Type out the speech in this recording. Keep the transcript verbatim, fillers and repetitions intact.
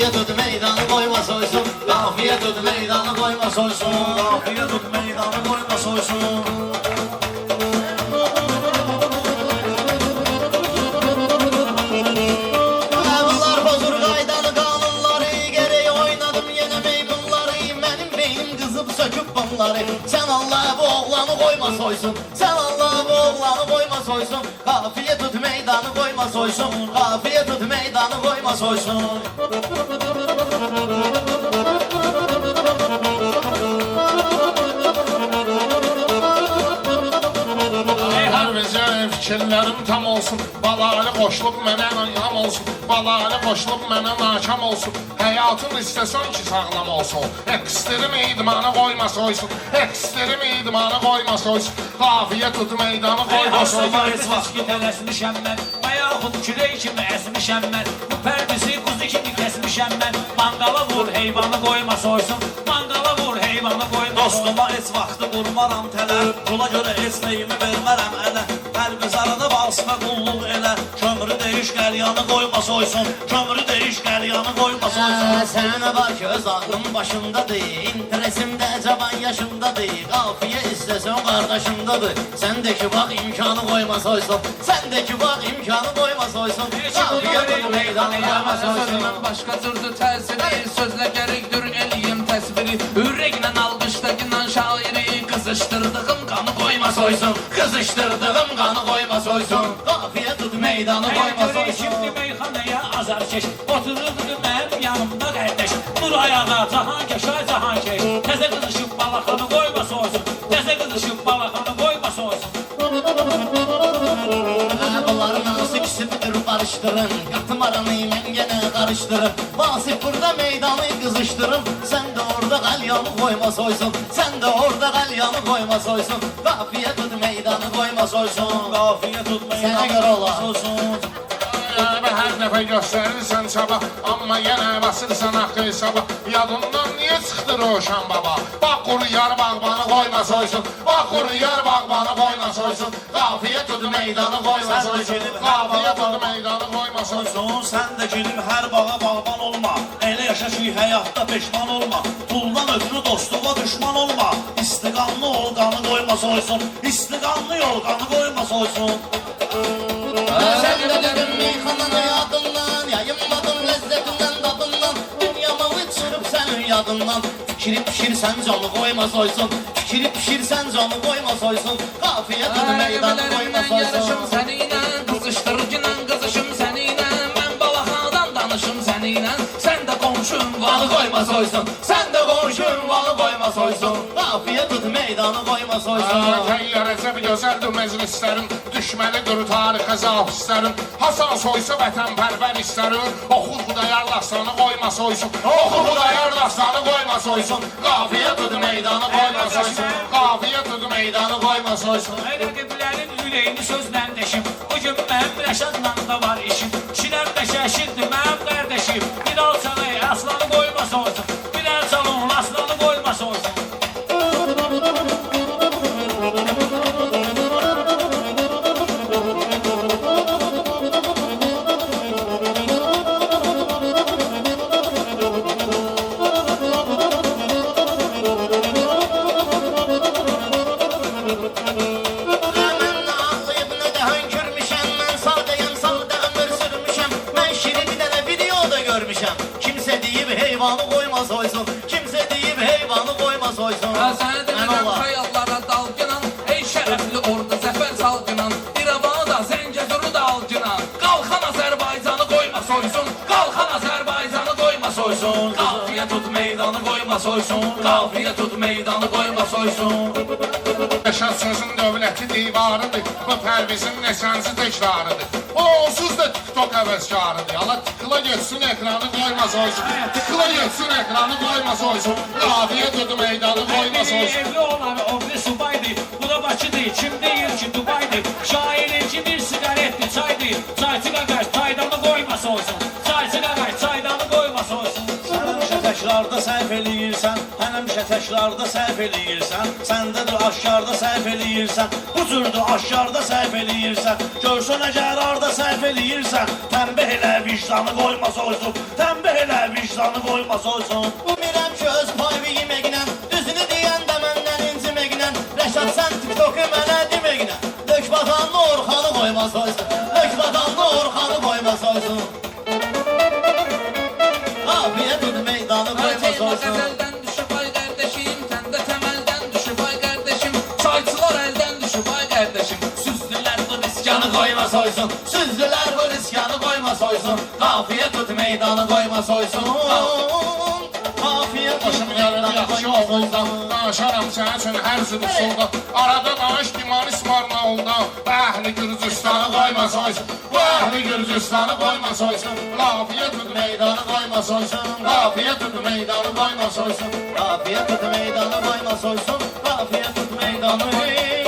Kafiye tut meydanı koyma soysun. Kafiye tut meydanı koyma soysun. Kafiye tut meydanı koyma soysun. Bunlar bozur qaydalı kanunları, gereği oynadım yenemey bunları. Benim beynim kızıp söküp bunları. Sen Allah bu oğlanı koyma soysun. Sen Allah bu oğlanı koyma soysun. Kafiye tut meydanı koyma soysun. Kafiye tut meydanı koyma soysun. Fikirlərim tam olsun, balalı qoşulub mənə nam olsun, balalı qoşulub mənə nakam olsun. Həyatın istəsən ki sağlam olsun, ekstrim idmanı qoyma soysun, ekstrim idmanı qoyma soysun. Qafiyə tut meydanı qoyma soysun. Ey asla varis ki tələsmişəm mən, ayağım külək kimi əsmişəm mən. Bu pərdisi quzu kimi kəsmişəm mən. Mangala vur heyvanı qoyma soysun, mangala vur heyvanı qoyma soysun. Dostuma heç vaxtı qurmaram tələ, pula görə heç neyimi vermərəm ələ. Pərvizarada basma qulluq elə, kömrü deyiş qəlyanı qoyma soysun, kömrü deyiş qəlyanı qoyma soysun. Sənə var ki öz ağlım başındadır, interesimdə cavan yaşındadır. Qafiyə istəsən qardaşındadır, səndəki bax imkanı qoyma soysun. Səndəki bax imkanı qoyma soysun. Qafiyə tut meydanı qoyma soysun. Başqa cürdür təsiri, sözlə gərikdir eləyim təsviri. Ürəklə alqışdakla şairi, qızışdırdığım qanı qoyma soysun. Qızışdırdığım qanı qoyma soysun. Qafiyə tut meydanı qoyma soysun. Şimdi meyxanaya azar çək, otururdu mənim yanımda qardaş. Dur ayağa cahan keş, ay cahan keş. Təzə qızışıb balaxanı qoyma soysun, təzə qızışıb balaxanı qoyma soysun. Bunları nasıl küsübdür barışdırın, qatım aranı mən yenə qarışdırın. Vasif burada meydanı qızışdırın, sən də orada qalyanı qoyma soysun. Sən də orada qalyanı qoyma soysun. Qafiyə tut meydanı qoyma soysun. Qafiyə tut Sənə meydanı görə qoyma olar. soysun. Hər dəfə göstərirsən çaba, amma yenə basırsan axı hesaba. Yadından niyə çıxdı Roşan baba? Bax quruyar bağbanı qoyma soysun, bax quruyar bağbanı qoyma soysun. Qafiyə tut meydanı qoyma soysun, qafiyə tut meydanı qoyma soysun. Soysun, sən də gedib hər bağa bağban olma. Elə yaşa ki həyatda peşman olma. Puldan ötürü dostluğa düşman olma. İstiqanlı ol qanı qoyma soysun, istiqanlı yol qanı qoyma soysun. Sən də dedim meyxanana yadından, yayınmadın ləzzətindən dadından. Dünyama uçurub sənin yadından. Fikri pişirsən canı qoyma soysun, fikri pişirsən canı qoyma soysun. Qafiyə tut meydanı qoyma Yarışım soysun. səninlə, qızışdırıcına qızışım səninlə. Mən balaxadan danışım səninlə. Sən də qonşun Valı qoyma soysun, sən də qonşun valı qoyma soysun. Qafiyə tut meydanı qoyma soysun. Təyyarəcə bir gözəldir məclislərin, düşməlidir tarixə zafislərin. Hasan soysa vətənpərvər istərin, oxu Xudayar Lastanı qoyma soysun, oxu Xudayar Lastanı qoyma soysun. Qafiyə tut meydanı qoyma soysun, qafiyə tut meydanı qoyma soysun. Ey rəqiblərin ürəyini sözlə deşim, bu gün mənim Rəşadla da var işim. Şirəm də şəşirdi mənim qardaşım, bir alçalı aslanı qoyma soysun, bir alçalın aslanı qoyma soysun. Kimse deyib heyvanı qoyma soysun, kimse deyib heyvanı qoyma soysun. Sənə deyirəm xəyallara dalgınan, ey şərəfli orda zəfər salgınan. İrəvanı da, Zəngəzuru da algınan. Qalxan Azərbaycanı qoyma soysun, qalxan Azərbaycanı qoyma soysun. Qafiyə tut meydanı qoyma soysun, qafiyə tut meydanı qoyma soysun. Yaşar sözün dövləti divarıdır, bu pərvizin nesansı təkrarıdır. O onsuz da TikTok əvəzkarıdır. Allah tıkla geçsin ekranı qoyma soysun, tıkla geçsin ekranı qoyma soysun. Qafiyə tut meydanı qoyma soysun. Evli olan ovli subaydı, bu da Bakıdır, kim deyir ki Dubaydı. Şairinki bir sigaretli çaydı, çayçı qaqaş çaydanı qoyma soysun, çayçı qaqaş çaydanı qoyma soysun. Sən həmişə təkrarda səhv eləyirsən, həmişə təkrarda səhv eləyirsən. Səndədir aşkarda səhv eləyirsən, bu cürdür aşkarda səhv eləyirsən. Görsən əgər arda səhv eləyirsən, tənbih elə vicdanı qoyma soysun, tənbih elə vicdanı vicdanı koyma soysun. Umirəm ki öz payı yeməklə, düzünü deyəndə məndən inciməklə, Rəşad sən tiktoku mənə deməklə, dök vatanlı Orxanı qoyma soysun, dök vatanlı Orxanı qoyma soysun. Afiyyət ud meydanı qoyma Teyma soysun. qəzəldən düşüb ay qardeşim, təndə təməldən düşüb ay qardeşim, çayçılar əldən düşüb ay qardeşim, süzdülər bu riskanı Qoyma soysun, süzdülər bu riskanı qoyma soysun, Afiyyət ud meydanı qoyma soysun. Afiyyət ud Başım gəlir meydanı yaxşı qoyma oğulda, soysun. danışaram sənin üçün hər zil usulda. Arada danış diman ismarla olda, əhli Gürcüstanı qoyma soysun, bu əhli Gürcüstanı qoyma soysun. Lafiyyət ud meydanı qoyma soysun, lafiyyət ud meydanı qoyma soysun. Afiyyət ud meydanı qoyma soysun, Afiyyət ud meydanı